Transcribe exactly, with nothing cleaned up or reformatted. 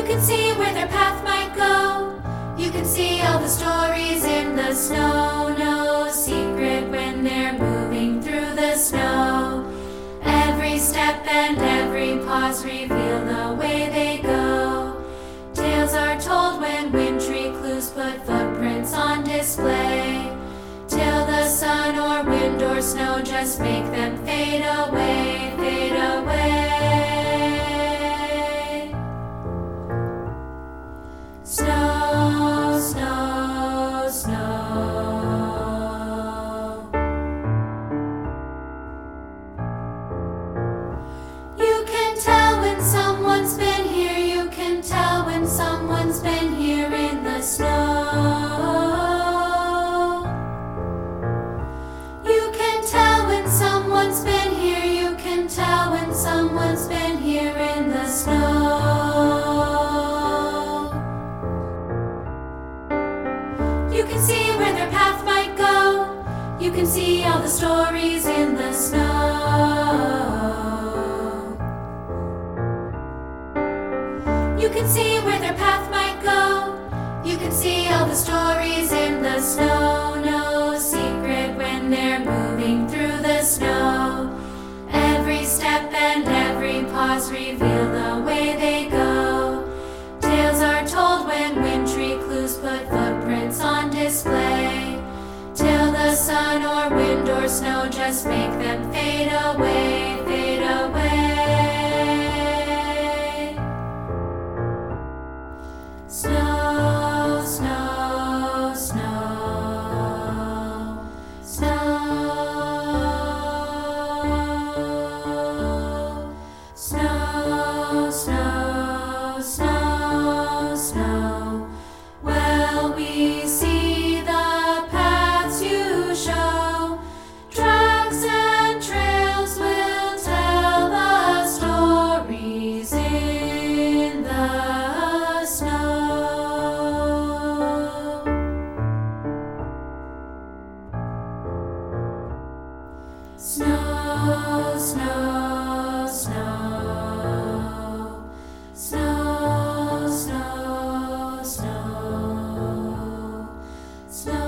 can see where their path might go. You can see all the stories in the snow. No secret when they're moving through the snow. Every step and every pause reveal the way they go. Tales are told when wintry clues put footprints on display. Till the sun or wind or snow just make them fade away, fade away. Snow, snow, snow. You can tell when someone's been here. You can tell when someone's been here in the snow. You can tell when someone's been here. You can tell when someone's been here in the snow. You can see where their path might go. You can see all the stories in the snow. You can see where their path might go. You can see all the stories in the snow. No secret when they're moving through the snow. Every step and every pause reveal the way they go. Tales are told when wintry clues put footprints on display. Till the sun or wind or snow just make them fade away, fade away. Snow, snow, snow, snow, snow, snow, snow, snow. Well, we see the paths you show. Tracks and trails will tell the stories in the snow. Snow, snow, snow, snow, snow, snow, snow.